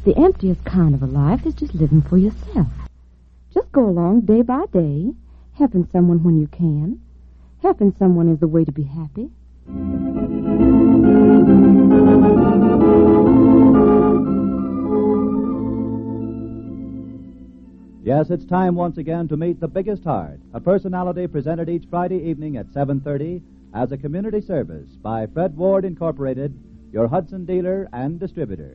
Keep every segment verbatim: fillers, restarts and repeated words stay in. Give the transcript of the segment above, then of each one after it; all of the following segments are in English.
The emptiest kind of a life is just living for yourself. Just go along day by day, helping someone when you can. Helping someone is the way to be happy. Yes, it's time once again to meet The Biggest Heart, a personality presented each Friday evening at seven thirty as a community service by Fred Ward, Incorporated, your Hudson dealer and distributor.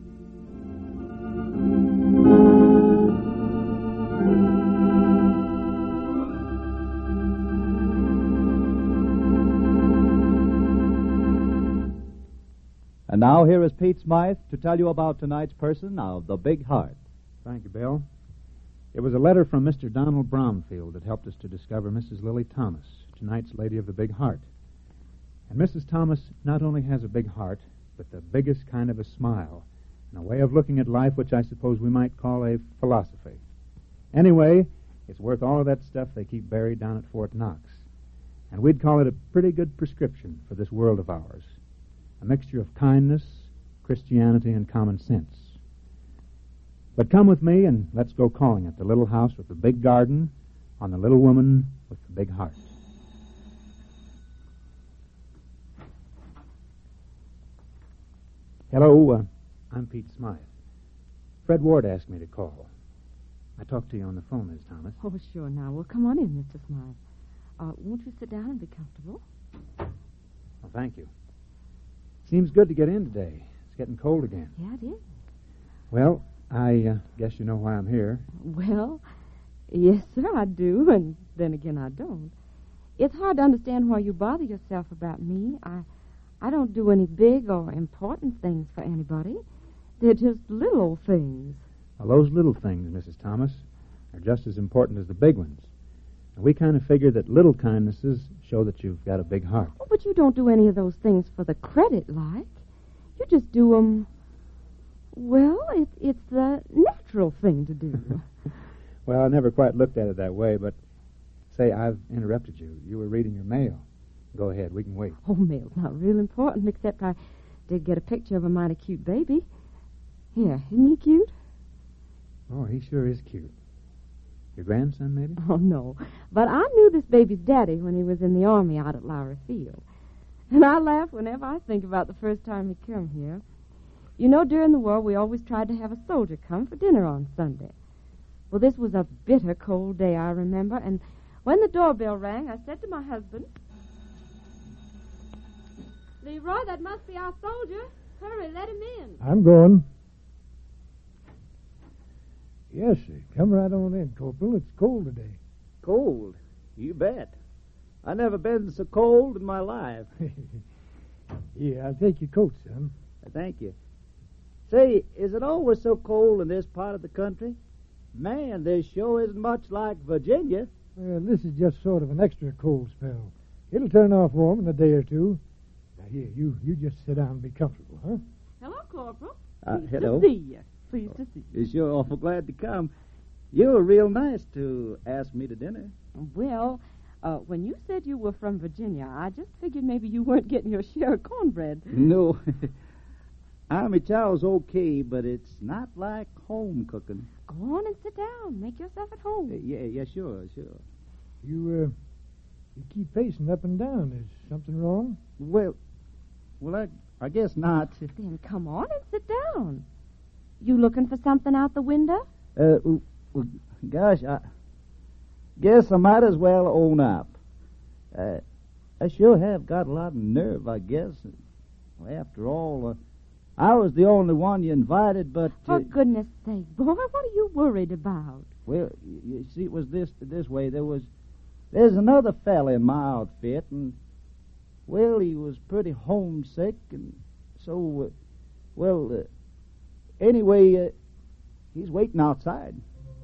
And now here is Pete Smythe to tell you about tonight's person of the Big Heart. Thank you, Bill. It was a letter from Mister Donald Bromfield that helped us to discover Missus Lily Thomas, tonight's Lady of the Big Heart. And Missus Thomas not only has a big heart, but the biggest kind of a smile, and a way of looking at life which I suppose we might call a philosophy. Anyway, it's worth all of that stuff they keep buried down at Fort Knox. And we'd call it a pretty good prescription for this world of ours. A mixture of kindness, Christianity, and common sense. But come with me and let's go calling at the little house with the big garden on the little woman with the big heart. Hello, uh, I'm Pete Smythe. Fred Ward asked me to call. I talked to you on the phone, Miss Thomas. Oh, sure. Now, well, come on in, Mister Smythe. Uh, won't you sit down and be comfortable? Well, thank you. Seems good to get in today. It's getting cold again. Yeah, it is. Well, I uh, guess you know why I'm here. Well, yes, sir, I do, and then again, I don't. It's hard to understand why you bother yourself about me. I, I don't do any big or important things for anybody. They're just little old things. Well, those little things, Missus Thomas, are just as important as the big ones. And we kind of figure that little kindnesses show that you've got a big heart. Oh, but you don't do any of those things for the credit, like. You just do them... Well, it, it's the natural thing to do. Well, I never quite looked at it that way, but say, I've interrupted you. You were reading your mail. Go ahead, we can wait. Oh, mail's not real important, except I did get a picture of a mighty cute baby. Here, isn't he cute? Oh, he sure is cute. Your grandson, maybe? Oh, no. But I knew this baby's daddy when he was in the Army out at Lowry Field. And I laugh whenever I think about the first time he came here. You know, during the war, we always tried to have a soldier come for dinner on Sunday. Well, this was a bitter cold day, I remember, and when the doorbell rang, I said to my husband, Leroy, that must be our soldier. Hurry, let him in. I'm going. Yes, sir. Come right on in, Corporal. It's cold today. Cold? You bet. I never been so cold in my life. Yeah, I'll take your coat, son. Thank you. Say, is it always so cold in this part of the country? Man, this sure isn't much like Virginia. Well, this is just sort of an extra cold spell. It'll turn off warm in a day or two. Now, here, you, you just sit down and be comfortable, huh? Hello, Corporal. Uh, Pleased hello. to see you. Pleased to see you. You're sure awful glad to come. You were real nice to ask me to dinner. Well, uh, when you said you were from Virginia, I just figured maybe you weren't getting your share of cornbread. No. Army chow's okay, but it's not like home cooking. Go on and sit down. Make yourself at home. Uh, yeah, yeah, sure, sure. You, uh, you keep pacing up and down. Is something wrong? Well, well, I, I guess not. Then come on and sit down. You looking for something out the window? Uh, well, gosh, I guess I might as well own up. Uh, I sure have got a lot of nerve, I guess. After all, uh, I was the only one you invited, but... For uh, goodness sake, boy, what are you worried about? Well, you, you see, it was this this way. There was... There's another fella in my outfit, and... Well, he was pretty homesick, and so... Uh, well, uh, anyway, uh, he's waiting outside.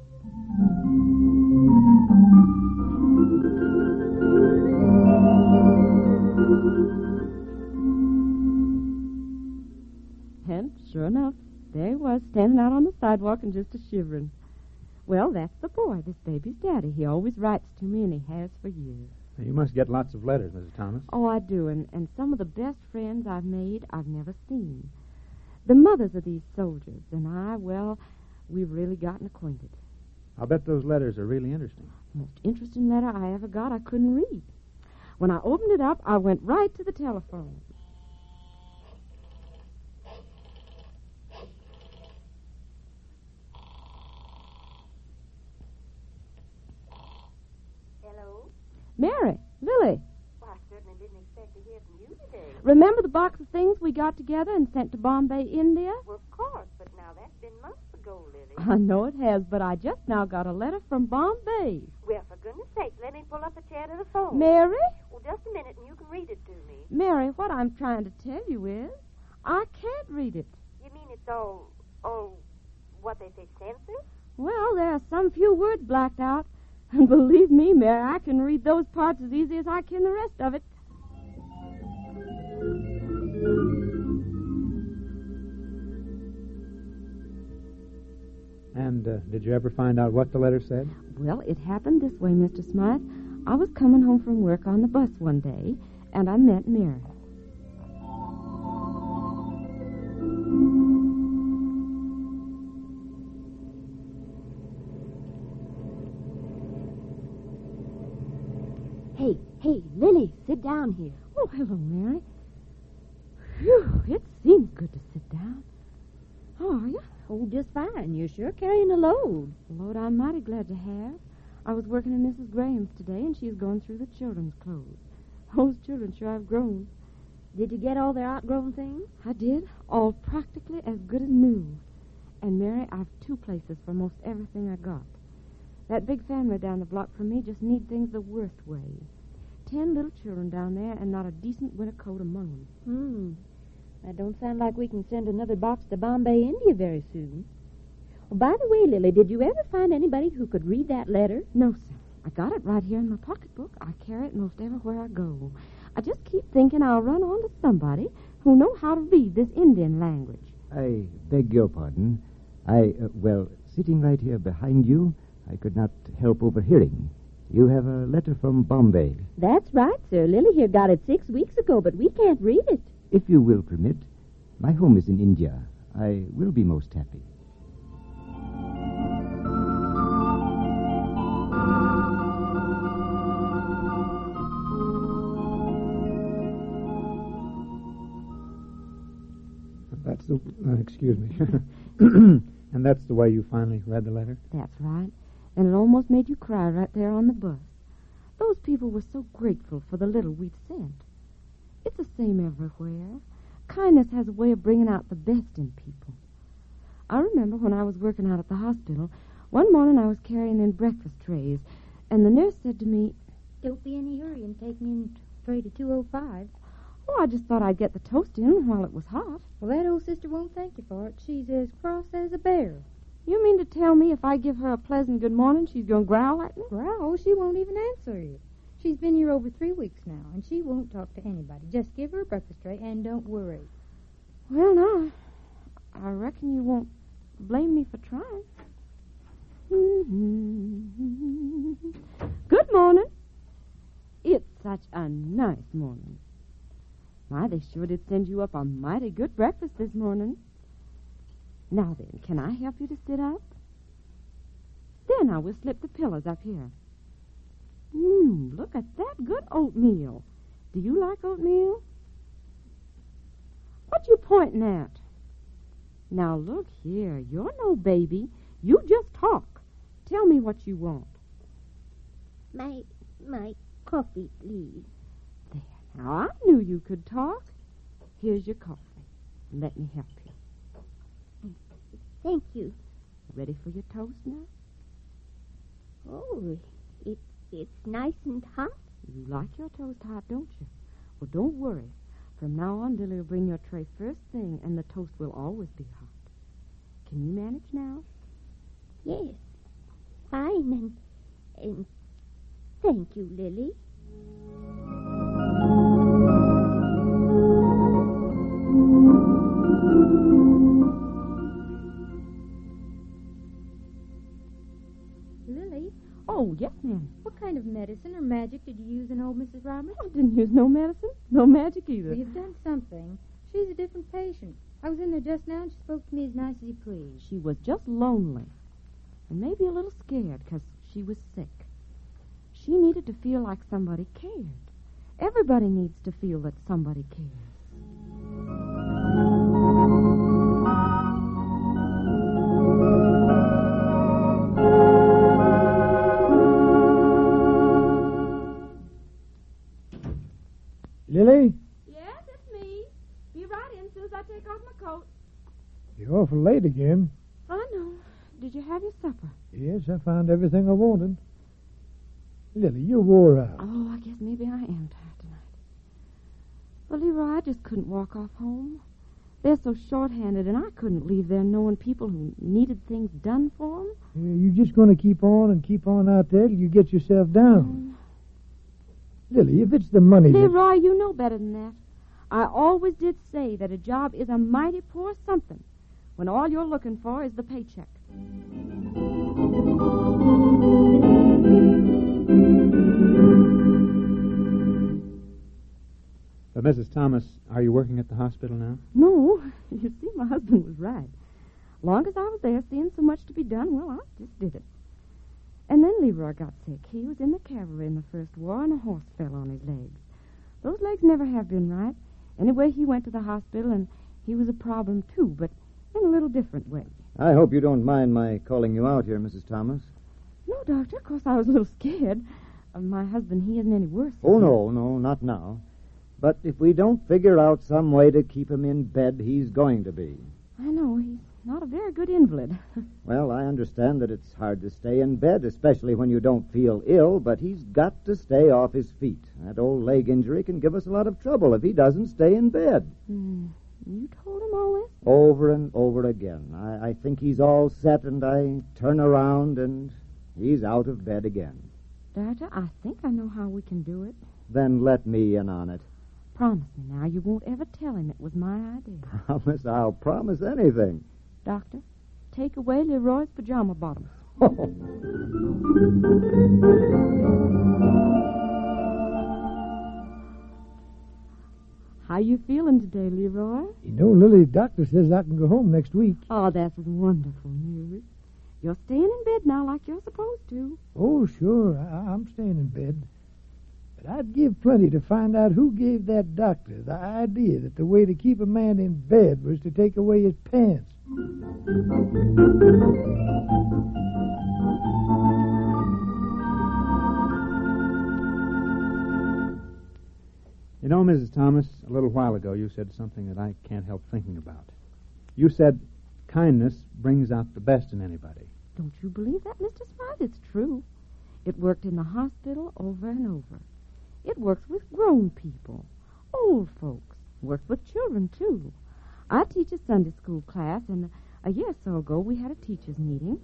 And sure enough, there he was, standing out on the sidewalk and just a shivering. Well, that's the boy, this baby's daddy. He always writes to me, and he has for years. You must get lots of letters, Missus Thomas. Oh, I do, and, and some of the best friends I've made I've never seen. the mothers of these soldiers, and I, well, we've really gotten acquainted. I'll bet those letters are really interesting. Most interesting letter I ever got I couldn't read. When I opened it up, I went right to the telephone. Hello? Mary, Lily, Well, I certainly didn't expect to hear from you today. remember the box of things we got together and sent to Bombay, India? Well, of course, but now that's been months ago, Lily. I know it has, but I just now got a letter from Bombay. Well, for goodness sake, let me pull up a chair to the phone. Mary? Well, just a minute, and you can read it to me. Mary, what I'm trying to tell you is, I can't read it. You mean it's all, all, what they say, censored? Well, there are some few words blacked out. And believe me, Mary, I can read those parts as easy as I can the rest of it. And uh, did you ever find out what the letter said? Well, it happened this way, Mister Smythe. I was coming home from work on the bus one day, and I met Mary. Hey, hey, Lily, sit down here. Oh, hello, Mary. Phew, it seems good to sit down. How are you? Oh, just fine. You're sure carrying a load. A load I'm mighty glad to have. I was working in Missus Graham's today, and she's going through the children's clothes. Those children sure have grown. Did you get all their outgrown things? I did, all practically as good as new. And, Mary, I've two places for most everything I got. That big family down the block from me just need things the worst way. Ten little children down there and not a decent winter coat among them. Hmm. That don't sound like we can send another box to Bombay, India very soon. Oh, by the way, Lily, did you ever find anybody who could read that letter? No, sir. I got it right here in my pocketbook. I carry it most everywhere I go. I just keep thinking I'll run on to somebody who know how to read this Indian language. I beg your pardon. I, uh, well, sitting right here behind you, I could not help overhearing. You have a letter from Bombay. That's right, sir. Lily here got it six weeks ago, but we can't read it. If you will permit, my home is in India. I will be most happy. That's the... Uh, excuse me. And that's the way you finally read the letter? That's right. And it almost made you cry right there on the bus. Those people were so grateful for the little we'd sent. It's the same everywhere. Kindness has a way of bringing out the best in people. I remember when I was working out at the hospital, one morning I was carrying in breakfast trays, and the nurse said to me, Don't be in a hurry and take me in tray to two oh five. Oh, I just thought I'd get the toast in while it was hot. Well, that old sister won't thank you for it. She's as cross as a bear. You mean to tell me if I give her a pleasant good morning, she's going to growl at me? Growl? She won't even answer you. She's been here over three weeks now, and she won't talk to anybody. Just give her a breakfast tray and don't worry. Well, now, I reckon you won't blame me for trying. Good morning. It's such a nice morning. My, they sure did send you up a mighty good breakfast this morning. Now then, can I help you to sit up? There, now, we'll slip the pillows up here. Mmm, look at that good oatmeal. Do you like oatmeal? What you pointing at? Now, look here. You're no baby. You just talk. Tell me what you want. My, my coffee, please. There. Now, I knew you could talk. Here's your coffee. Let me help you. Thank you. Ready for your toast now? Oh, it, it's nice and hot. You like your toast hot, don't you? Well, don't worry. From now on, Lily will bring your tray first thing, and the toast will always be hot. Can you manage now? Yes. Fine, and, and thank you, Lily. Lily, Oh, yes, ma'am. what kind of medicine or magic did you use in old Missus Roberts? I didn't use no medicine, no magic either. Well, you've done something. She's a different patient. I was in there just now, and she spoke to me as nice as you please. She was just lonely and maybe a little scared because she was sick. She needed to feel like somebody cared. Everybody needs to feel that somebody cares. Lily, Yes, it's me. Be right in as soon as I take off my coat. you're awful late again. I know. Did you have your supper? Yes, I found everything I wanted. Lily, you're wore out. Oh, I guess maybe I am tired tonight. Well, Leroy, I just couldn't walk off home. They're so short-handed, and I couldn't leave there knowing people who needed things done for them. Yeah, you're just going to keep on and keep on out there till you get yourself down. Lily, if it's the money that... Leroy, you know better than that. I always did say that a job is a mighty poor something when all you're looking for is the paycheck. But Missus Thomas, are you working at the hospital now? No, you see, my husband was right. Long as I was there seeing so much to be done, well, I just did it. And then Leroy got sick. He was in the cavalry in the First War, and a horse fell on his legs. Those legs never have been right. Anyway, he went to the hospital, and he was a problem, too, but in a little different way. I hope you don't mind my calling you out here, Missus Thomas. No, Doctor, of course I was a little scared. Uh, my husband, he isn't any worse. Oh, no, no, not now. But if we don't figure out some way to keep him in bed, he's going to be. I know, he's not a very good invalid. Well, I understand that it's hard to stay in bed, especially when you don't feel ill, but he's got to stay off his feet. That old leg injury can give us a lot of trouble if he doesn't stay in bed. Hmm. You told him all this? Over and over again. I, I think he's all set, and I turn around, and he's out of bed again. Doctor, I think I know how we can do it. Then let me in on it. Promise me now you won't ever tell him it was my idea. Promise, I'll promise anything. Doctor, take away Leroy's pajama bottoms. How you feeling today, Leroy? You know, Lily, the doctor says I can go home next week. Oh, that's wonderful news. You're staying in bed now like you're supposed to. Oh, sure, I- I'm staying in bed. But I'd give plenty to find out who gave that doctor the idea that the way to keep a man in bed was to take away his pants. You know, Missus Thomas, a little while ago you said something that I can't help thinking about. You said kindness brings out the best in anybody. Don't you believe that, Mister Sprite? It's true. It worked in the hospital over and over. It works with grown people, old folks, works with children, too. I teach a Sunday school class, and a year or so ago we had a teachers' meeting.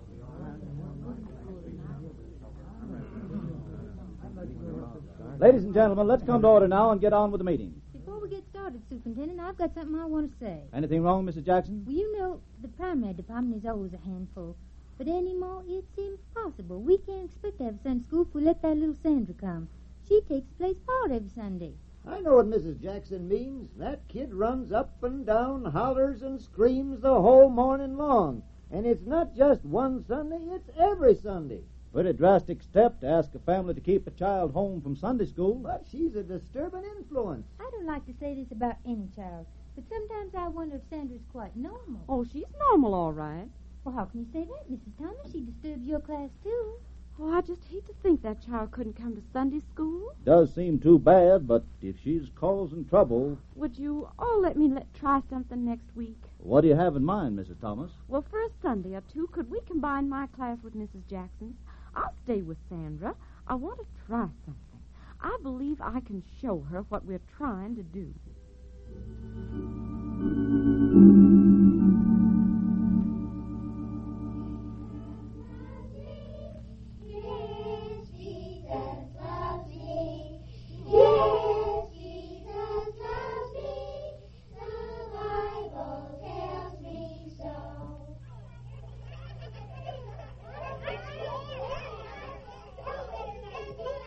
Ladies and gentlemen, let's come to order now and get on with the meeting. Before we get started, Superintendent, I've got something I want to say. Anything wrong, Missus Jackson? Well, you know, the primary department is always a handful. But anymore, it's impossible. We can't expect to have Sunday school if we let that little Sandra come. She takes the place part every Sunday. I know what Missus Jackson means. That kid runs up and down, hollers and screams the whole morning long. And it's not just one Sunday, it's every Sunday. Pretty drastic step to ask a family to keep a child home from Sunday school. But she's a disturbing influence. I don't like to say this about any child, but sometimes I wonder if Sandra's quite normal. Oh, she's normal, all right. Well, how can you say that, Missus Thomas? She disturbs your class, too. Oh, I just hate to think that child couldn't come to Sunday school. Does seem too bad, but if she's causing trouble... Would you all let me let try something next week? What do you have in mind, Missus Thomas? Well, for a Sunday or two, could we combine my class with Missus Jackson's? I'll stay with Sandra. I want to try something. I believe I can show her what we're trying to do.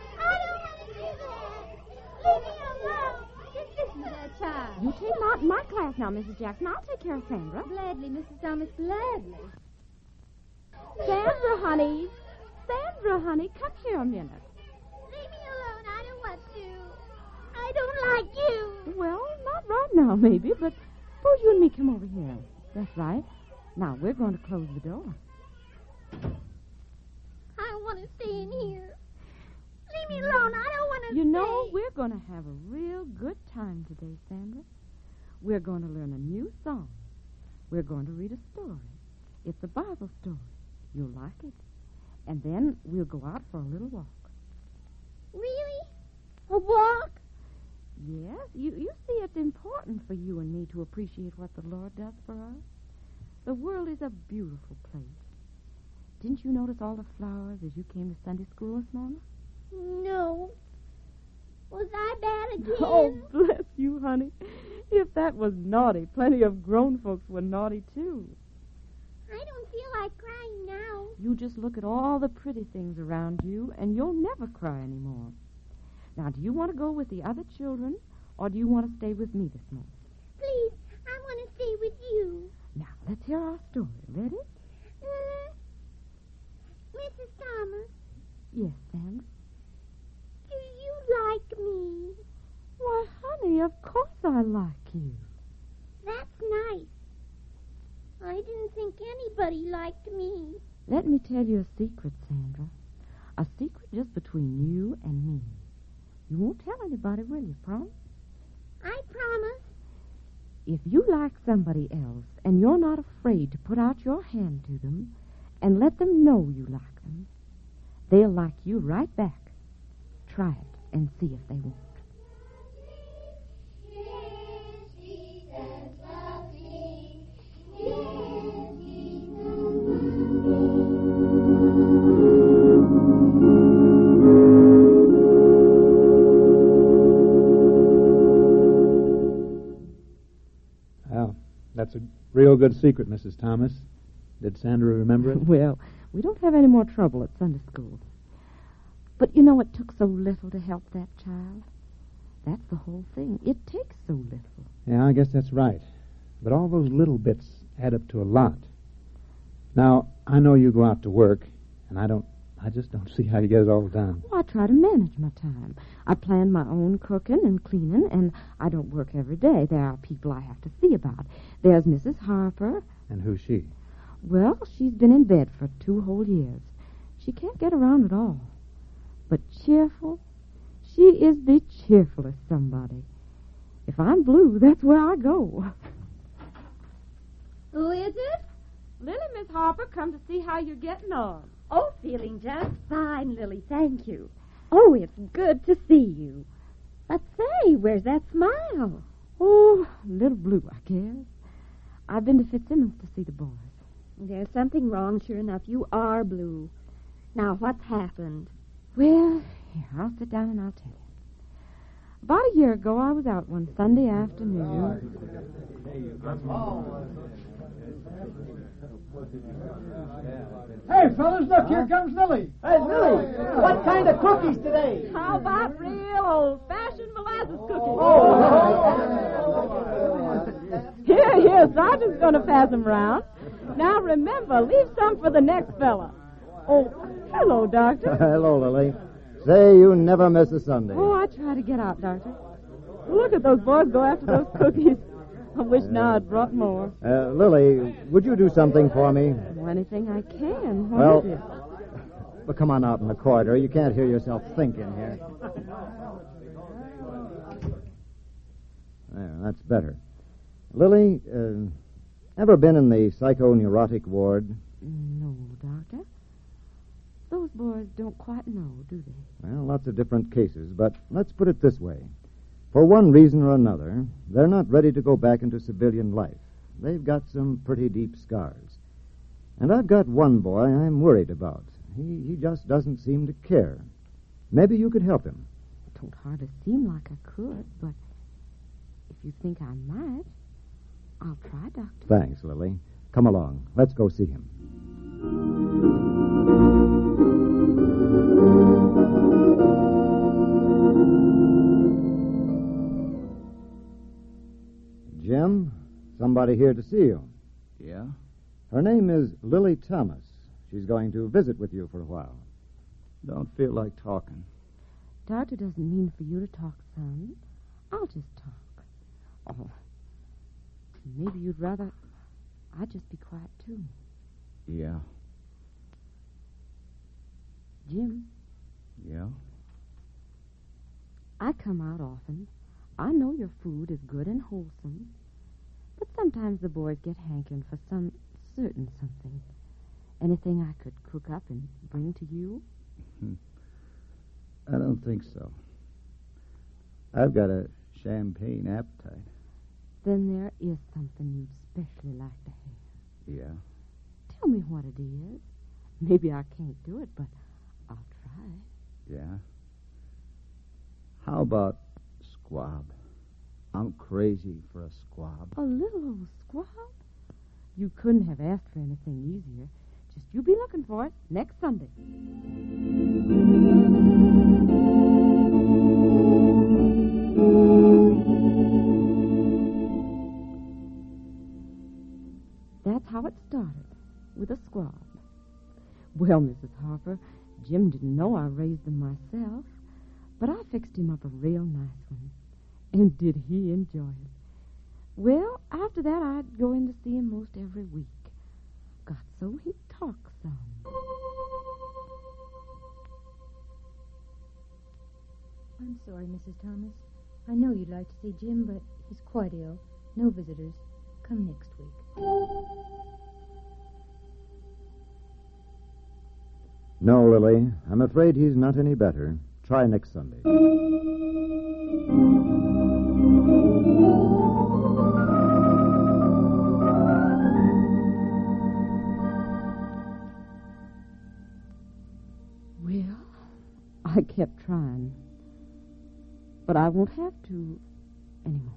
You take my, my class now, Missus Jackson. I'll take care of Sandra. Gladly, Missus Thomas, gladly. Sandra, honey. Sandra, honey, come here a minute. Leave me alone. I don't want to. I don't like you. Well, not right now, maybe, but suppose you and me come over here. That's right. Now, we're going to close the door. I want to stay in here. Leave me alone. I don't want to You stay. know, we're going to have a real good time today, Sandra. We're going to learn a new song. We're going to read a story. It's a Bible story. You'll like it. And then we'll go out for a little walk. Really? A walk? Yes, you, you see, it's important for you and me to appreciate what the Lord does for us. The world is a beautiful place. Didn't you notice all the flowers as you came to Sunday school this morning? No. Was I bad again? Oh, bless you, honey. If that was naughty, plenty of grown folks were naughty, too. I don't feel like crying now. You just look at all the pretty things around you, and you'll never cry anymore. Now, do you want to go with the other children, or do you want to stay with me this morning? Please, I want to stay with you. Now, let's hear our story. Ready? Uh, Missus Thomas, Yes, Sandra. do you like me? Why, honey, of course I like you. That's nice. I didn't think anybody liked me. Let me tell you a secret, Sandra. A secret just between you and me. You won't tell anybody, will you, promise? I promise. If you like somebody else and you're not afraid to put out your hand to them and let them know you like them, they'll like you right back. Try it and see if they won't. Well, that's a real good secret, Missus Thomas. Did Sandra remember it? Well, we don't have any more trouble at Sunday school. But you know, it took so little to help that child. That's the whole thing. It takes so little. Yeah, I guess that's right. But all those little bits add up to a lot. Now, I know you go out to work, and I don't, I just don't see how you get it all done. Well, I try to manage my time. I plan my own cooking and cleaning, and I don't work every day. There are people I have to see about. There's Missus Harper. And who's she? Well, she's been in bed for two whole years. She can't get around at all. But cheerful? She is the cheerfulest somebody. If I'm blue, that's where I go. Who is it? Lily, Miss Harper, come to see how you're getting on. Oh, feeling just fine, Lily, thank you. Oh, it's good to see you. But say, where's that smile? Oh, a little blue, I guess. I've been to Fitzsimmons to see the boys. There's something wrong, sure enough. You are blue. Now, what's happened? Well, here, I'll sit down and I'll tell you. About a year ago, I was out one Sunday afternoon. Hey, fellas, look, here comes Lily. Hey, Lily, what kind of cookies today? How about real old-fashioned molasses cookies? Here, here, Sergeant's going to pass them round. Now, remember, leave some for the next fella. Oh, hello, Doctor. Hello, Lily. Say you never miss a Sunday. Oh, I try to get out, Doctor. Look at those boys go after those cookies. I wish now I'd brought more. Uh, Lily, would you do something for me? Well, anything I can. What Well, is it? Well, come on out in the corridor. You can't hear yourself think in here. There, that's better. Lily, uh, ever been in the psychoneurotic ward? No, Doctor. Those boys don't quite know, do they? Well, lots of different cases, but let's put it this way. For one reason or another, they're not ready to go back into civilian life. They've got some pretty deep scars. And I've got one boy I'm worried about. He, he just doesn't seem to care. Maybe you could help him. It don't hardly seem like I could, but if you think I might, I'll try, Doctor. Thanks, Lily. Come along. Let's go see him. Jim, somebody here to see you. Yeah? Her name is Lily Thomas. She's going to visit with you for a while. Don't feel like talking. Doctor doesn't mean for you to talk, son. I'll just talk. Oh, maybe you'd rather I just be quiet, too. Yeah. Jim. Yeah? I come out often. I know your food is good and wholesome. But sometimes the boys get hankering for some certain something. Anything I could cook up and bring to you? I don't think so. I've got a champagne appetite. Then there is something you'd especially like to have. Yeah? Tell me what it is. Maybe I can't do it, but I'll try. Yeah? How about squab? I'm crazy for a squab. A little old squab? You couldn't have asked for anything easier. Just you be looking for it next Sunday. That's how it started, with a squab. Well, Missus Harper, Jim didn't know I raised them myself, but I fixed him up a real nice one. And did he enjoy it? Well, after that, I'd go in to see him most every week. Got so he'd talk some. I'm sorry, Missus Thomas. I know you'd like to see Jim, but he's quite ill. No visitors. Come next week. No, Lily. I'm afraid he's not any better. Try next Sunday. Well, I kept trying. But I won't have to anymore.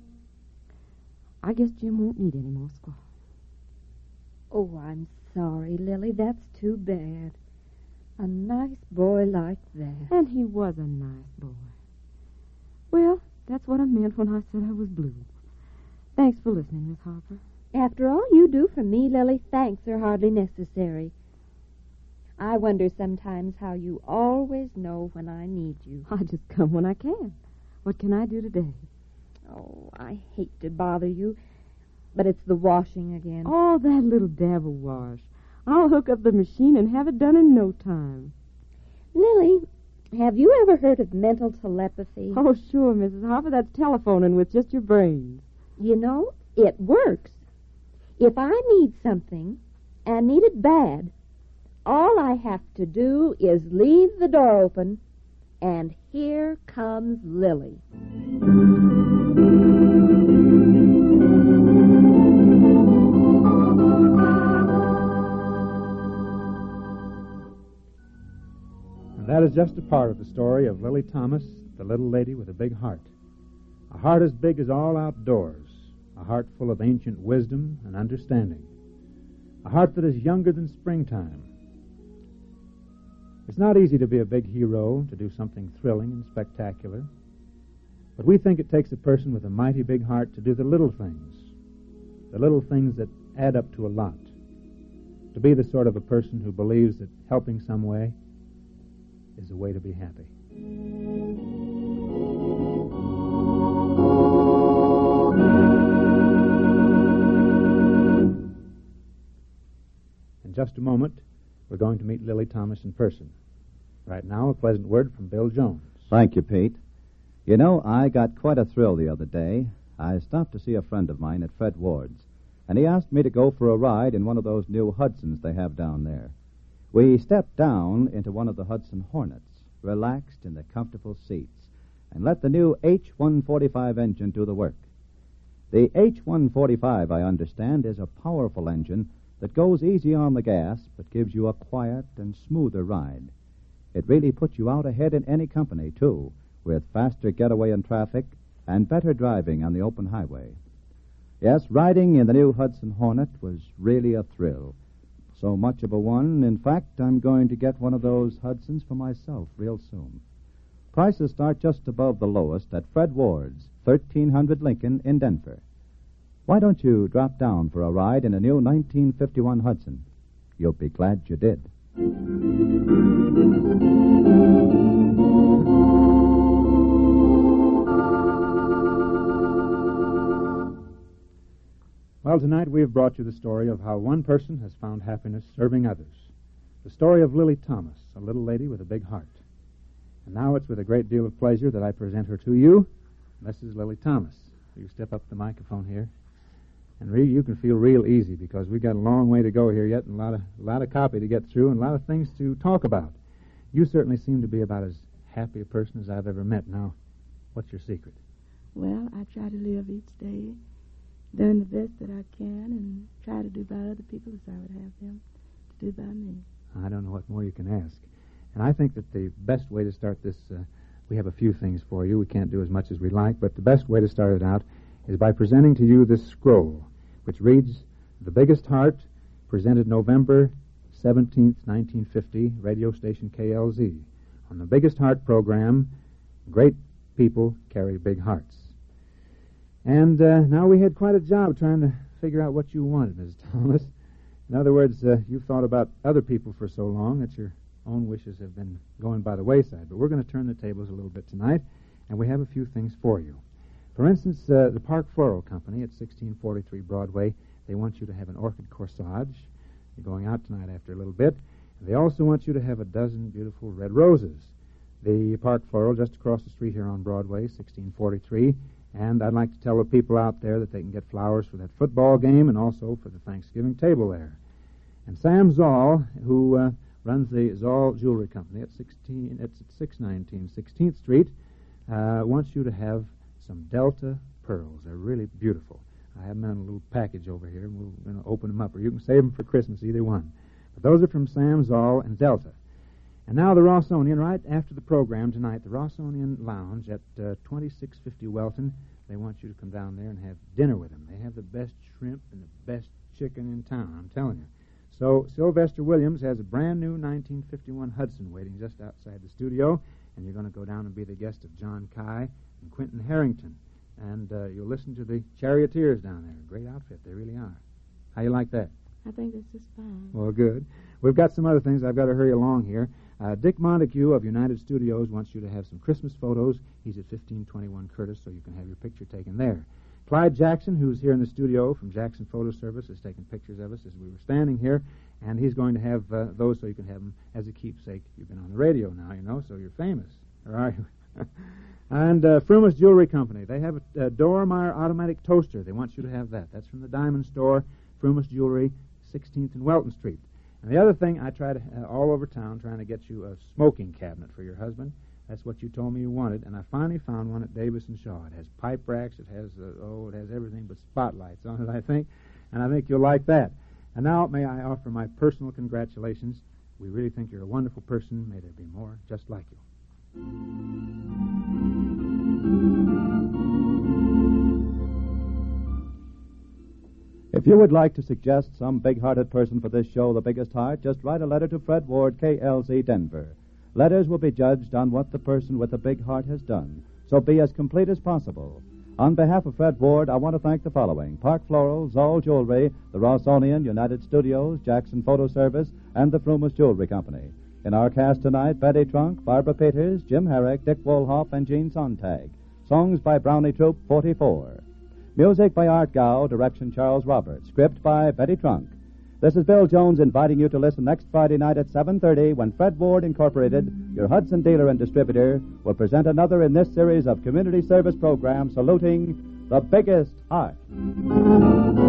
I guess Jim won't need any more squaws. Oh, I'm sorry, Lily. That's too bad. A nice boy like that. And he was a nice boy. Well, that's what I meant when I said I was blue. Thanks for listening, Miss Harper. After all you do for me, Lily, thanks are hardly necessary. I wonder sometimes how you always know when I need you. I just come when I can. What can I do today? Oh, I hate to bother you, but it's the washing again. Oh, that little dab of wash. I'll hook up the machine and have it done in no time. Lily, have you ever heard of mental telepathy? Oh, sure, Missus Harper. That's telephoning with just your brains. You know, it works. If I need something, and need it bad, all I have to do is leave the door open, and here comes Lily. That is just a part of the story of Lily Thomas, the little lady with a big heart. A heart as big as all outdoors, a heart full of ancient wisdom and understanding, a heart that is younger than springtime. It's not easy to be a big hero, to do something thrilling and spectacular, but we think it takes a person with a mighty big heart to do the little things, the little things that add up to a lot, to be the sort of a person who believes that helping some way is a way to be happy. In just a moment, we're going to meet Lily Thomas in person. Right now, a pleasant word from Bill Jones. Thank you, Pete. You know, I got quite a thrill the other day. I stopped to see a friend of mine at Fred Ward's, and he asked me to go for a ride in one of those new Hudsons they have down there. We stepped down into one of the Hudson Hornets, relaxed in the comfortable seats, and let the new H one forty-five engine do the work. The H one forty-five, I understand, is a powerful engine that goes easy on the gas but gives you a quiet and smoother ride. It really puts you out ahead in any company, too, with faster getaway in traffic and better driving on the open highway. Yes, riding in the new Hudson Hornet was really a thrill. So much of a one, in fact, I'm going to get one of those Hudsons for myself real soon. Prices start just above the lowest at Fred Ward's, thirteen hundred Lincoln in Denver. Why don't you drop down for a ride in a new nineteen fifty-one Hudson? You'll be glad you did. Well, tonight we have brought you the story of how one person has found happiness serving others. The story of Lily Thomas, a little lady with a big heart. And now it's with a great deal of pleasure that I present her to you, Missus Lily Thomas. You step up to the microphone here. And really, you can feel real easy because we've got a long way to go here yet and a lot of, a lot of copy to get through and a lot of things to talk about. You certainly seem to be about as happy a person as I've ever met. Now, what's your secret? Well, I try to live each day, doing the best that I can, and try to do by other people as I would have them to do by me. I don't know what more you can ask. And I think that the best way to start this, uh, we have a few things for you. We can't do as much as we like, but the best way to start it out is by presenting to you this scroll, which reads, The Biggest Heart, presented November seventeenth, nineteen fifty, radio station K L Z. On the Biggest Heart program, great people carry big hearts. And uh, now we had quite a job trying to figure out what you wanted, Missus Thomas. In other words, uh, you've thought about other people for so long that your own wishes have been going by the wayside. But we're going to turn the tables a little bit tonight, and we have a few things for you. For instance, uh, the Park Floral Company at sixteen forty-three Broadway, they want you to have an orchid corsage. You're going out tonight after a little bit. And they also want you to have a dozen beautiful red roses. The Park Floral just across the street here on Broadway, sixteen forty-three. And I'd like to tell the people out there that they can get flowers for that football game and also for the Thanksgiving table there. And Sam Zoll, who uh, runs the Zoll Jewelry Company at sixteen, it's at six nineteen sixteenth Street, uh, wants you to have some Delta pearls. They're really beautiful. I have them in a little package over here, and we're going to open them up, or you can save them for Christmas, either one. But those are from Sam Zoll and Delta. And now the Rossonian, right after the program tonight, the Rossonian Lounge at uh, twenty-six fifty Welton, they want you to come down there and have dinner with them. They have the best shrimp and the best chicken in town, I'm telling you. So Sylvester Williams has a brand new nineteen fifty-one Hudson waiting just outside the studio, and you're going to go down and be the guest of John Kai and Quentin Harrington. And uh, you'll listen to the Charioteers down there. Great outfit, they really are. How you like that? I think that's just fine. Well, good. We've got some other things. I've got to hurry along here. Uh, Dick Montague of United Studios wants you to have some Christmas photos. He's at fifteen twenty-one Curtis, so you can have your picture taken there. Clyde Jackson, who's here in the studio from Jackson Photo Service, is taking pictures of us as we were standing here, and he's going to have uh, those so you can have them as a keepsake. You've been on the radio now, you know, so you're famous. Or are you? And uh, Frumas Jewelry Company, they have a, a Dormeyer automatic toaster. They want you to have that. That's from the Diamond Store, Frumas Jewelry, sixteenth and Welton Street. And the other thing, I tried uh, all over town trying to get you a smoking cabinet for your husband. That's what you told me you wanted, and I finally found one at Davis and Shaw. It has pipe racks, it has, uh, oh, it has everything but spotlights on it, I think, and I think you'll like that. And now may I offer my personal congratulations. We really think you're a wonderful person. May there be more just like you. If you would like to suggest some big-hearted person for this show, The Biggest Heart, just write a letter to Fred Ward, K L Z, Denver. Letters will be judged on what the person with the big heart has done, so be as complete as possible. On behalf of Fred Ward, I want to thank the following: Park Floral, Zoll Jewelry, the Rossonian, United Studios, Jackson Photo Service, and the Frumas Jewelry Company. In our cast tonight, Betty Trunk, Barbara Peters, Jim Herrick, Dick Wolhoff, and Gene Sontag. Songs by Brownie Troop forty-four. Music by Art Gow, direction Charles Roberts. Script by Betty Trunk. This is Bill Jones inviting you to listen next Friday night at seven thirty when Fred Ward Incorporated, your Hudson dealer and distributor, will present another in this series of community service programs saluting The Biggest Heart.